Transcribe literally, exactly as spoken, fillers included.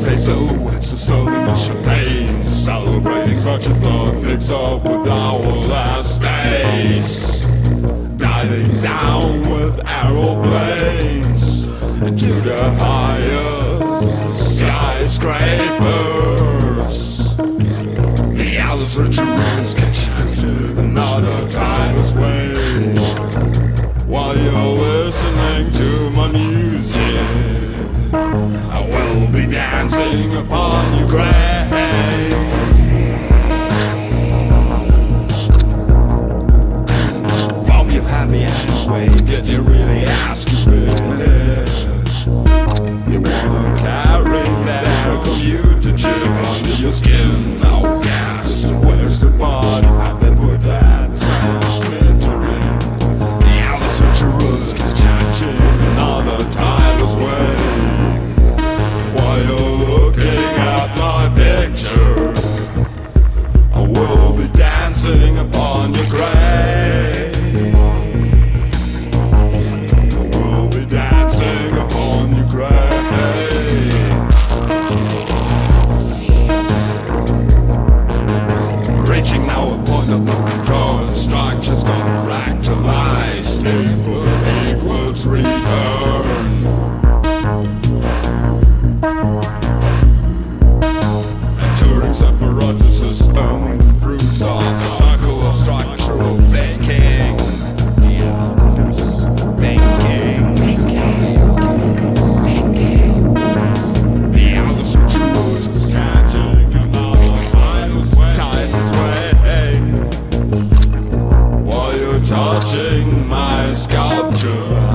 face, so it's a serving of champagne, celebrating such a thought mix up with our last days, diving down with aeroplanes into the highest skyscrapers. The Alice Richard ruins catch another tidal wave while you're listening to my music. I will be dancing upon your grave. Bomb you happy anyway, did you really ask you if you wanna carry that air commuter chip under your skin? Oh gas, where's the body pack that put that transmitter in? The Alice Richard rules keeps catching another tidal wave while you're looking at my picture. I will be dancing upon your grave. I will be dancing upon your grave. Reaching now a point of no control, structures gone fractalized. Input equals return. Turing's apparatus is earning the fruits of the circle of structural thinking. Thinking, thinking, thinking. The Alice Richard rules catching another tidal's wave while you're touching my sculpture.